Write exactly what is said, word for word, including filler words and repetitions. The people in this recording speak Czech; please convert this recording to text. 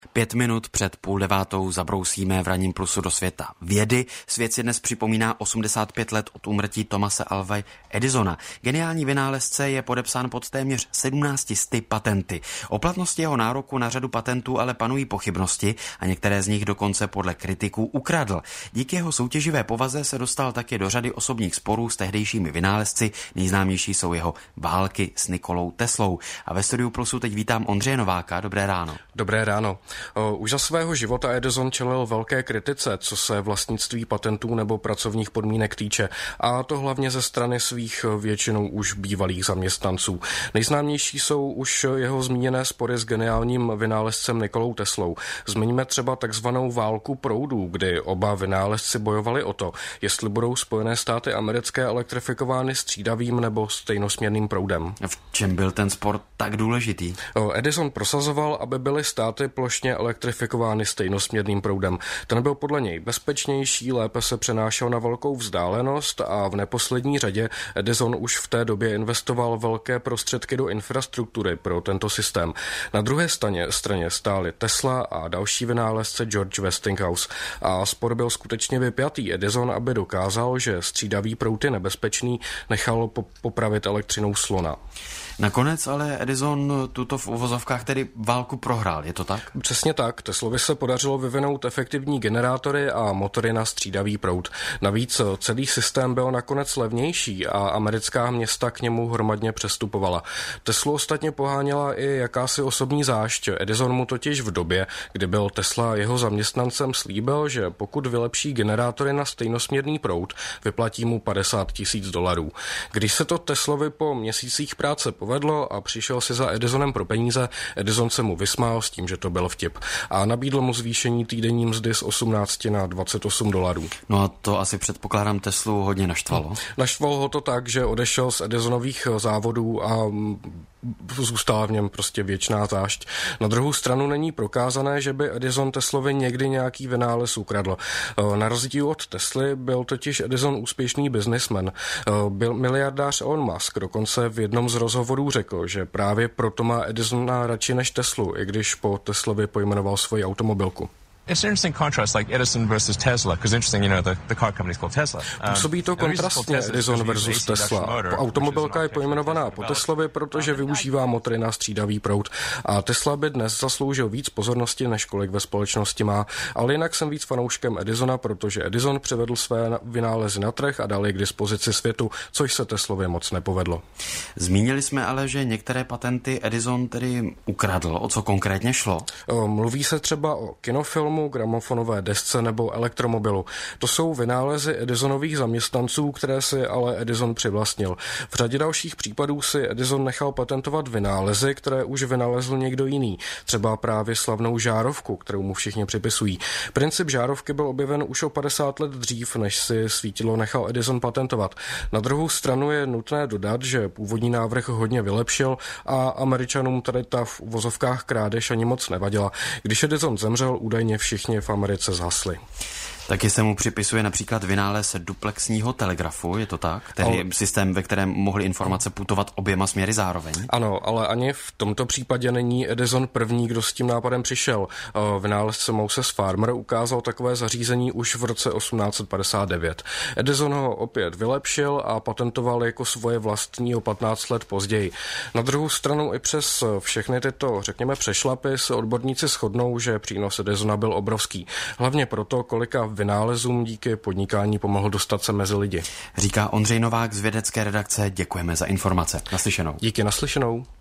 Pět minut před půl devátou zabrousíme v ranním plusu do světa vědy. Svět si dnes připomíná osmdesát pět let od úmrtí Thomase Alvy Edisona. Geniální vynálezce je podepsán pod téměř sedmnáct set patenty. O platnosti jeho nároku na řadu patentů ale panují pochybnosti a některé z nich dokonce podle kritiků ukradl. Díky jeho soutěživé povaze se dostal také do řady osobních sporů s tehdejšími vynálezci. Nejznámější jsou jeho války s Nikolou Teslou. A ve studiu Plusu teď vítám Ondřeje Nováka. Dobré ráno. Dobré ráno. Už za svého života Edison čelil velké kritice, co se vlastnictví patentů nebo pracovních podmínek týče, a to hlavně ze strany svých většinou už bývalých zaměstnanců. Nejznámější jsou už jeho zmíněné spory s geniálním vynálezcem Nikolou Teslou. Zmiňme třeba takzvanou válku proudů, kdy oba vynálezci bojovali o to, jestli budou Spojené státy americké elektrifikovány střídavým nebo stejnosměrným proudem. V čem byl ten spor tak důležitý? Edison prosazoval, aby byly státy plošně elektrifikovány stejnosměrným proudem. Ten byl podle něj bezpečnější, lépe se přenášel na velkou vzdálenost a v neposlední řadě Edison už v té době investoval velké prostředky do infrastruktury pro tento systém. Na druhé straně, straně stáli Tesla a další vynálezce George Westinghouse a spor byl skutečně vypjatý. Edison, aby dokázal, že střídavý proud je nebezpečný, nechal popravit elektřinou slona. Nakonec ale Edison tuto v uvozovkách tedy válku prohrál, je to tak? Přesně tak. Teslovi se podařilo vyvinout efektivní generátory a motory na střídavý proud. Navíc celý systém byl nakonec levnější a americká města k němu hromadně přestupovala. Teslu ostatně poháněla i jakási osobní zášť. Edison mu totiž v době, kdy byl Tesla jeho zaměstnancem, slíbil, že pokud vylepší generátory na stejnosměrný proud, vyplatí mu padesát tisíc dolarů. Když se to Teslovi po měsících práce povedlo a přišel si za Edisonem pro peníze, Edison se mu vysmál s tím, že to byl vtip, a nabídl mu zvýšení týdenní mzdy z osmnáct na dvacet osm dolarů. No a to asi předpokládám Teslu hodně naštvalo. No, naštvalo ho to tak, že odešel z Edisonových závodů a zůstala v něm prostě věčná zášť. Na druhou stranu není prokázané, že by Edison Teslovi někdy nějaký vynález ukradl. Na rozdíl od Tesly byl totiž Edison úspěšný biznismen. Byl miliardář Elon Musk dokonce v jednom z rozhovorů řekl, že právě proto má Edisona radši než Teslu, i když po Teslovi pojmenoval svoji automobilku. It's an interesting contrast, like Edison versus Tesla, because interesting, you know, the, the car company is called Tesla. Působí to kontrastně Edison versus Tesla. Automobilka je pojmenovaná po Teslovi, protože využívá motory na střídavý proud. A Tesla by dnes zasloužil víc pozornosti, než kolik ve společnosti má. Ale jinak jsem víc fanouškem Edisona, protože Edison přivedl své vynálezy na trh a dal je k dispozici světu, což se Teslově moc nepovedlo. Zmínili jsme ale, že některé patenty Edison tedy ukradl. O co konkrétně šlo? Mluví se třeba o kinofilmu, gramofonové desce nebo elektromobilu. To jsou vynálezy Edisonových zaměstnanců, které si ale Edison přivlastnil. V řadě dalších případů si Edison nechal patentovat vynálezy, které už vynalezl někdo jiný. Třeba právě slavnou žárovku, kterou mu všichni připisují. Princip žárovky byl objeven už o padesát let dřív, než si svítidlo nechal Edison patentovat. Na druhou stranu je nutné dodat, že původní návrh hodně vylepšil a Američanům tady ta v uvozovkách krádež ani moc nevadila. Když Edison zemřel, údajně všichni v Americe zhasli. Taky se mu připisuje například vynález duplexního telegrafu, je to tak? Tedy ale... systém, ve kterém mohly informace putovat oběma směry zároveň. Ano, ale ani v tomto případě není Edison první, kdo s tím nápadem přišel. Vynálezce Moses Farmer ukázal takové zařízení už v roce osmnáct set padesát devět. Edison ho opět vylepšil a patentoval jako svoje vlastní o patnáct let později. Na druhou stranu i přes všechny tyto, řekněme, přešlapy se odborníci shodnou, že přínos Edisona byl obrovský. Hlavně proto, kolika vynálezům díky podnikání pomohl dostat se mezi lidi. Říká Ondřej Novák z vědecké redakce. Děkujeme za informace. Naslyšenou. Díky, naslyšenou.